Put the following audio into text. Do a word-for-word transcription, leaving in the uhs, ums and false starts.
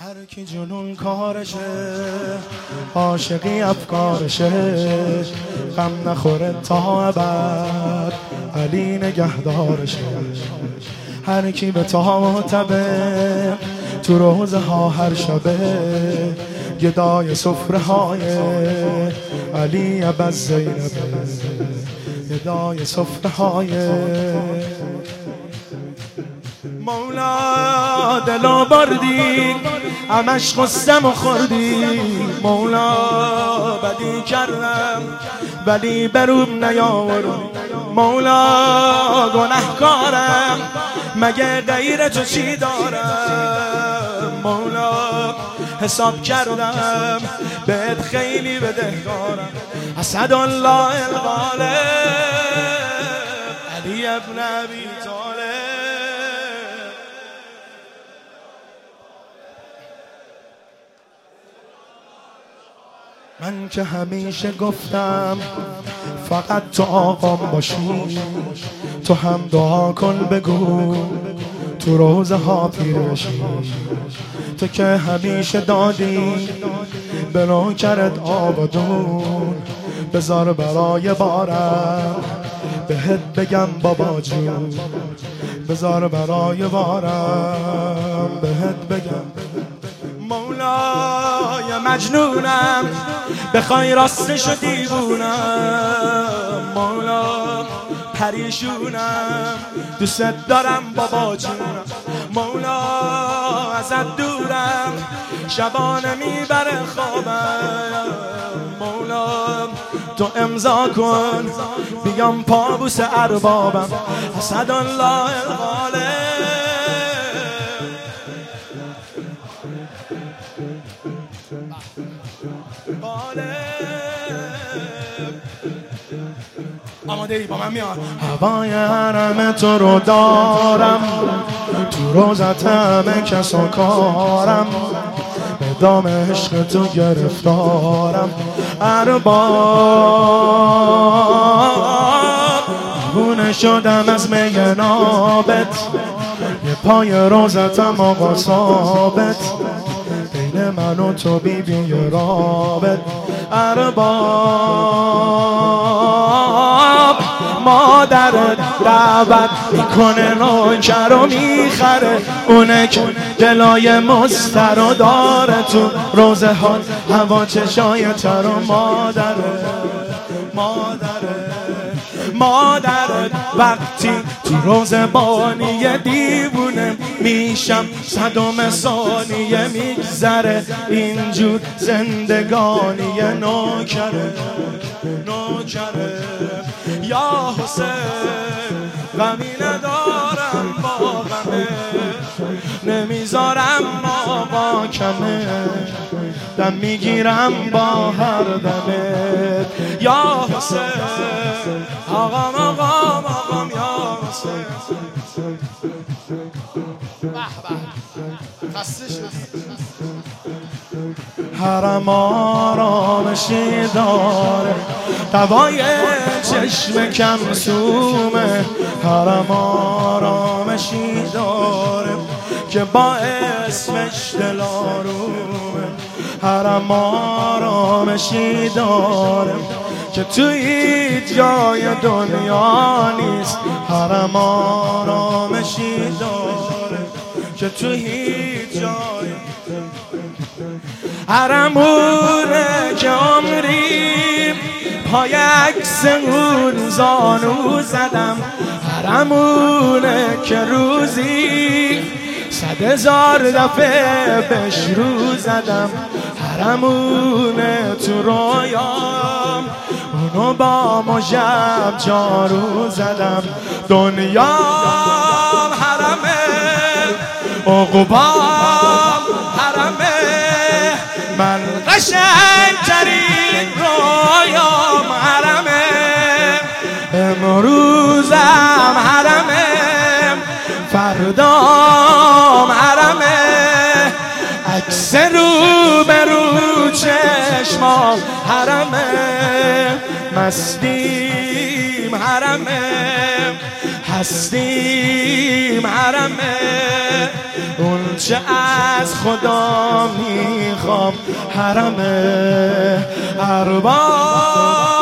هر کی جنون کارشه، عاشقی افکارشه، غم نخوره تا ابد، علی نگهدارشه. هر کی به تا تبه، تو روزه ها هر شبه، گدای سفره های علی ابد زینبه، گدای سفره های مولا. دلا بردی همش خستم و خوردی مولا، بدی کردم ولی بروم نیاوردی مولا. گنهکارم مگه غیر تو چی دارم مولا. حساب کردم بهت خیلی بدهکارم. اسد الله الغالب علی ابن ابی طالب. من که همیشه گفتم فقط تو آقام باشی، تو هم دعا کن بگو تو روزه ها پیر بشی. تو که همیشه دادی به نوکرت آبادون، بذار برای بارم بهت بگم بابا جون، بذار برای بارم بهت بگم مولای مجنونم. بخوای راستشو دیوونم مولا. پریشونم دوست دارم بابا جونم مولا. ازت دورم شبانه میبره خوابم مولا. تو امضا کن بیام پابوس اربابم. اسد الله الغالب. آماده ای با من میاد. هوای حرم تو رو دارم، تو روزت همه کس و کارم، به دام عشق تو گرفتارم ارباب. دیوونه شدم از می نابت، یه پای روزتم آقا ثابت، بین من و تو بی بی رابط ارباب. مادرت دعوت میکنه نوکر رو میخره، اونه که دلای مستر رو داره تو روزه ها هوا چشای تر. و مادره مادره مادرت وقتی تو روزه بانی دیوونه میشم، صدم ثانیه میگذره اینجور زندگانی نوکره نوکره. یا حسین غمی ندارم با غمه، نمیذارم آقا کمه، دم میگیرم با هر دمه. یا حسین آقام آقام آقام یا حسین. حرم آرامشی داره، دوای چشم کم سومه. حرم آرامشی داره که با اسمش دل آرومه. حرم آرامشی داره که تو هیچ جای دنیا نیست. حرم آرامشی داره که تو هیچ جای. حرمونه که عمری پای عکس اون زانو زدم. حرمونه که روزی صد هزار دفعه بهش رو زدم. حرمونه تو رویام اونو با مژب جارو زدم. دنیام حرمه، عقبام حرمه، من قشنگترین رویام حرمه. امروزم حرمه، فردام حرمه، عکس رو به رو چشمام حرمه. مستیم حرمه، هستیم حرمه، اون چه از خدا میخوام حرمه. ارباب